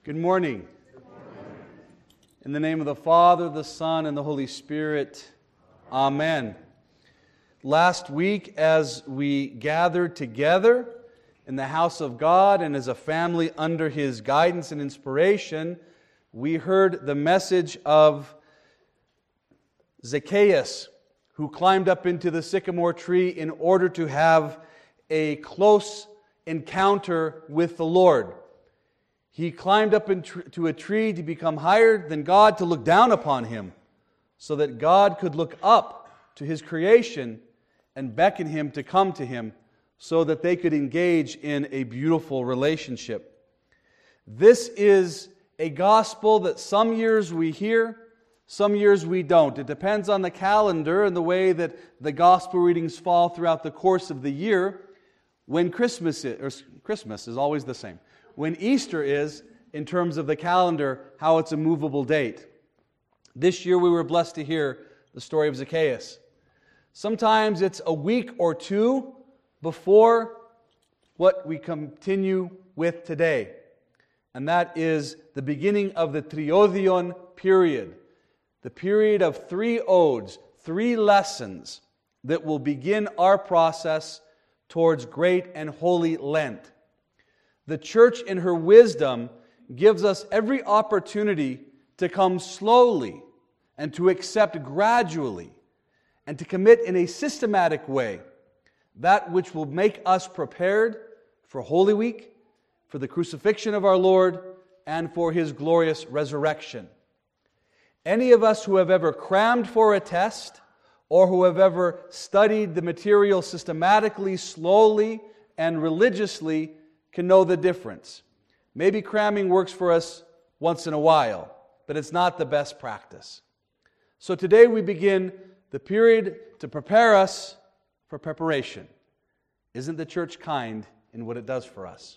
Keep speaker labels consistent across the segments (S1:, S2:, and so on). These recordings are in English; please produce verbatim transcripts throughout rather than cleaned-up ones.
S1: Good morning. In the name of the Father, the Son, and the Holy Spirit, Amen. Last week, as we gathered together in the house of God and as a family under His guidance and inspiration, we heard the message of Zacchaeus, who climbed up into the sycamore tree in order to have a close encounter with the Lord. He climbed up into a tree to become higher than God, to look down upon him, so that God could look up to His creation and beckon him to come to Him, so that they could engage in a beautiful relationship. This is a gospel that some years we hear, some years we don't. It depends on the calendar and the way that the gospel readings fall throughout the course of the year. When Christmas is, or Christmas is always the same. When Easter is, in terms of the calendar, how it's a movable date. This year we were blessed to hear the story of Zacchaeus. Sometimes it's a week or two before what we continue with today. And that is the beginning of the Triodion period. The period of three odes, three lessons that will begin our process towards great and holy Lent. The Church, in her wisdom, gives us every opportunity to come slowly and to accept gradually and to commit in a systematic way that which will make us prepared for Holy Week, for the crucifixion of our Lord, and for His glorious resurrection. Any of us who have ever crammed for a test or who have ever studied the material systematically, slowly, and religiously can know the difference. Maybe cramming works for us once in a while, but it's not the best practice. So today we begin the period to prepare us for preparation. Isn't the church kind in what it does for us?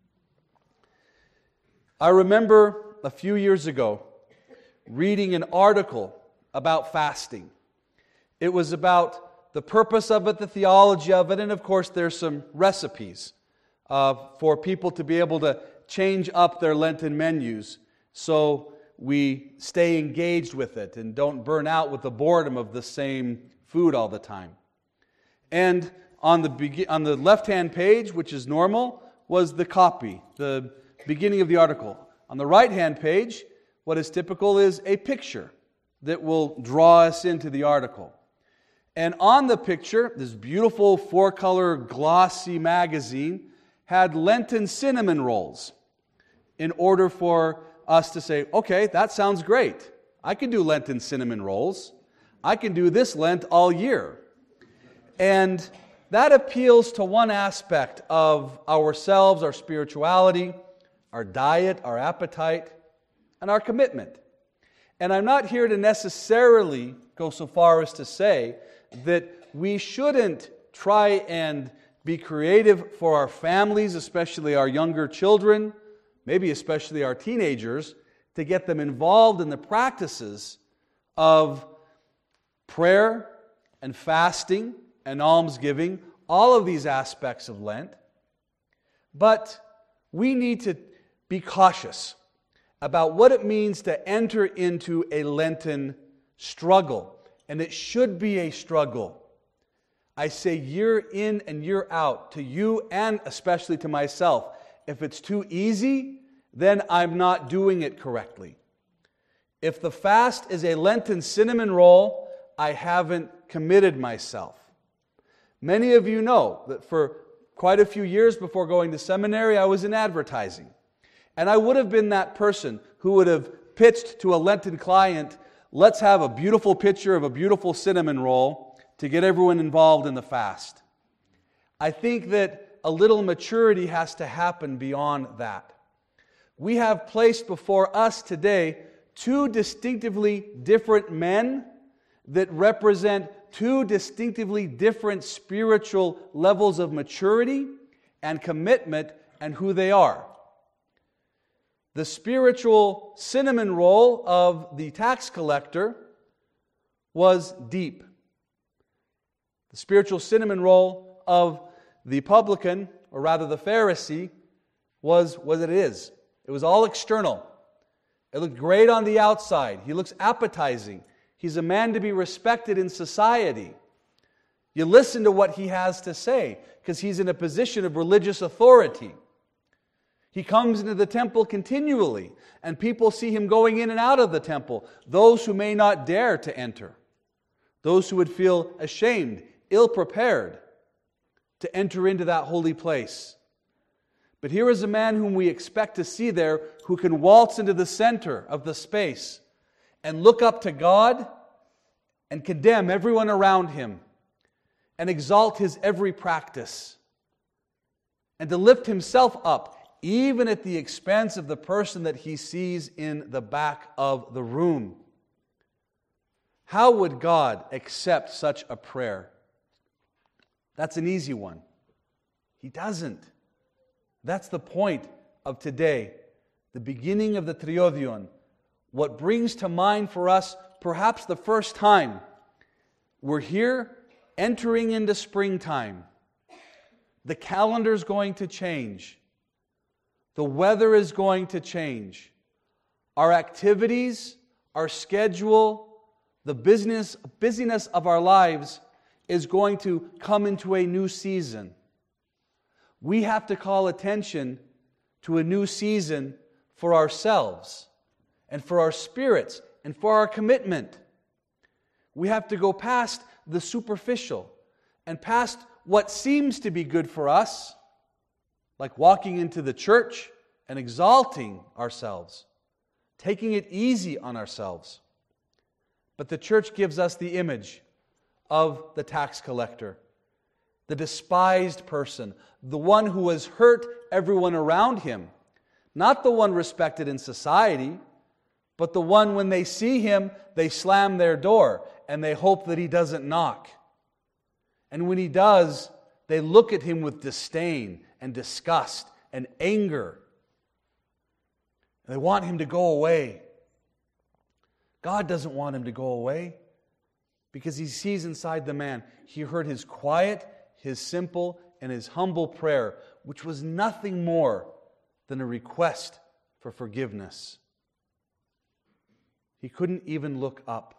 S1: I remember a few years ago reading an article about fasting. It was about the purpose of it, the theology of it, and of course there's some recipes Uh, for people to be able to change up their Lenten menus so we stay engaged with it and don't burn out with the boredom of the same food all the time. And on the be- on the left-hand page, which is normal, was the copy, the beginning of the article. On the right-hand page, what is typical is a picture that will draw us into the article. And on the picture, this beautiful four-color glossy magazine had Lenten cinnamon rolls in order for us to say, okay, that sounds great. I can do Lenten cinnamon rolls. I can do this Lent all year. And that appeals to one aspect of ourselves, our spirituality, our diet, our appetite, and our commitment. And I'm not here to necessarily go so far as to say that we shouldn't try and be creative for our families, especially our younger children, maybe especially our teenagers, to get them involved in the practices of prayer and fasting and almsgiving, all of these aspects of Lent. But we need to be cautious about what it means to enter into a Lenten struggle. And it should be a struggle. I say year in and year out to you and especially to myself. If it's too easy, then I'm not doing it correctly. If the fast is a Lenten cinnamon roll, I haven't committed myself. Many of you know that for quite a few years before going to seminary, I was in advertising. And I would have been that person who would have pitched to a Lenten client, let's have a beautiful picture of a beautiful cinnamon roll to get everyone involved in the fast. I think that a little maturity has to happen beyond that. We have placed before us today two distinctively different men that represent two distinctively different spiritual levels of maturity and commitment and who they are. The spiritual cinnamon roll of the tax collector was deep. The spiritual cinnamon roll of the publican, or rather the Pharisee, was what it is. It was all external. It looked great on the outside. He looks appetizing. He's a man to be respected in society. You listen to what he has to say because he's in a position of religious authority. He comes into the temple continually, and people see him going in and out of the temple. Those who may not dare to enter. Those who would feel ashamed, ill-prepared to enter into that holy place. But here is a man whom we expect to see there who can waltz into the center of the space and look up to God and condemn everyone around him and exalt his every practice and to lift himself up even at the expense of the person that he sees in the back of the room. How would God accept such a prayer? That's an easy one. He doesn't. That's the point of today, the beginning of the Triodion. What brings to mind for us, perhaps the first time, we're here entering into springtime. The calendar's going to change. The weather is going to change. Our activities, our schedule, the business, busyness of our lives is going to come into a new season. We have to call attention to a new season for ourselves and for our spirits and for our commitment. We have to go past the superficial and past what seems to be good for us, like walking into the church and exalting ourselves, taking it easy on ourselves. But the church gives us the image of the tax collector, the despised person, the one who has hurt everyone around him, not the one respected in society, but the one when they see him, they slam their door and they hope that he doesn't knock. And when he does, they look at him with disdain and disgust and anger. They want him to go away. God doesn't want him to go away because he sees inside the man. He heard his quiet, his simple, and his humble prayer, which was nothing more than a request for forgiveness. He couldn't even look up.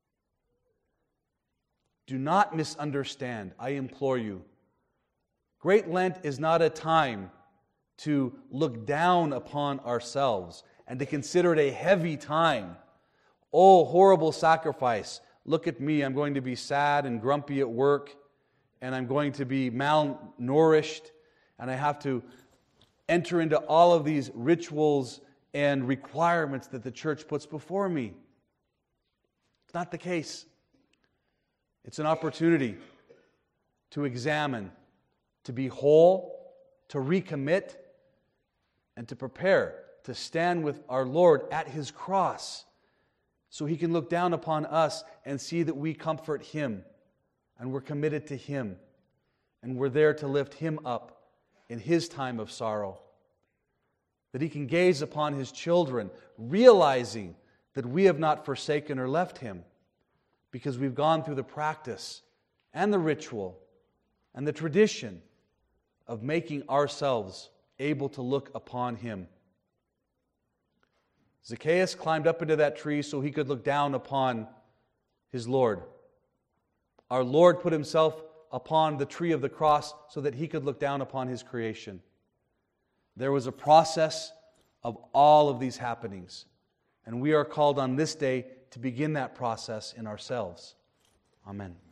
S1: Do not misunderstand, I implore you. Great Lent is not a time to look down upon ourselves and to consider it a heavy time. Oh, horrible sacrifice. Look at me, I'm going to be sad and grumpy at work, and I'm going to be malnourished, and I have to enter into all of these rituals and requirements that the church puts before me. It's not the case. It's an opportunity to examine, to be whole, to recommit, and to prepare to stand with our Lord at His cross so He can look down upon us and see that we comfort Him and we're committed to Him and we're there to lift Him up in His time of sorrow. That He can gaze upon His children, realizing that we have not forsaken or left Him because we've gone through the practice and the ritual and the tradition of making ourselves able to look upon Him. Zacchaeus climbed up into that tree so he could look down upon his Lord. Our Lord put Himself upon the tree of the cross so that He could look down upon His creation. There was a process of all of these happenings, and we are called on this day to begin that process in ourselves. Amen.